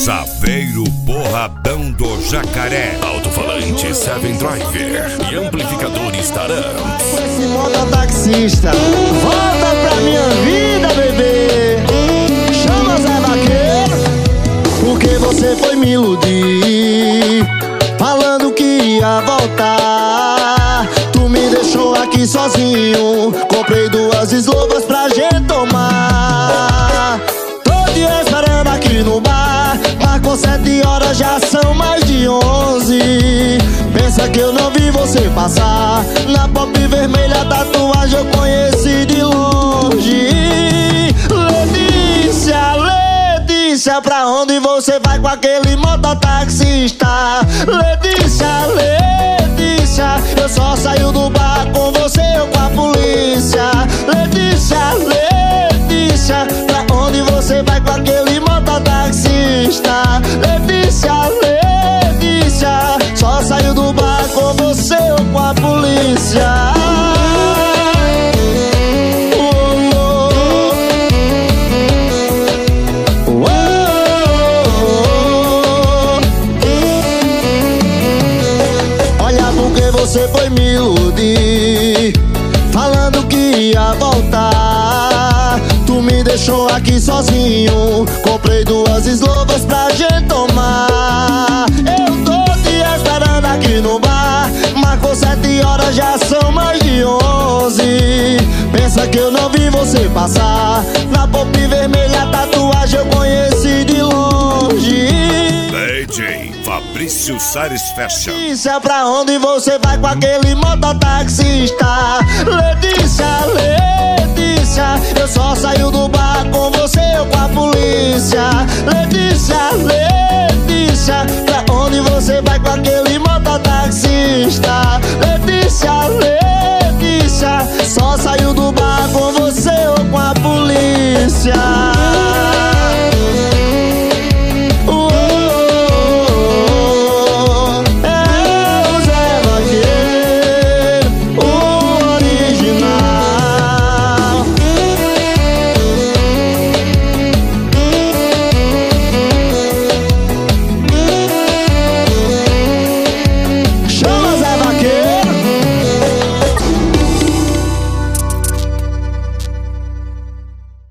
Saveiro Porradão do Jacaré. Alto-falante Seven Driver e amplificadores Taram. Esse mototaxista, volta pra minha vida, bebê. Chama Zé Vaqueiro, porque você foi me iludir, falando que ia voltar. Tu me deixou aqui sozinho, comprei 2 eslovas pra gente tomar. Tô te esperando aqui no bar, marcou 7 horas, já são mais de 11. Pensa que eu não vi você passar, na pop vermelha tatuagem eu conheci de longe. Letícia, Letícia, pra onde você vai com aquele mototaxista? Letícia, Letícia, eu só saio do bar com você ou com a polícia. Letícia, Letícia, pra onde você vai com aquele mototaxista? Letícia, Letícia, só saio do bar com você ou com a polícia. Você foi me iludir, falando que ia voltar. Tu me deixou aqui sozinho, comprei 2 eslovas pra gente tomar. Eu tô te esperando aqui no bar, marcou 7 horas, já são mais de 11. Pensa que eu não vi você passar, na pop vermelha tatuagem eu conheci de longe. DJ Fabrício Sares Fashion. Letícia, pra onde você vai com aquele mototaxista? Letícia, Letícia, eu só saio do bar com você ou com a polícia. Letícia,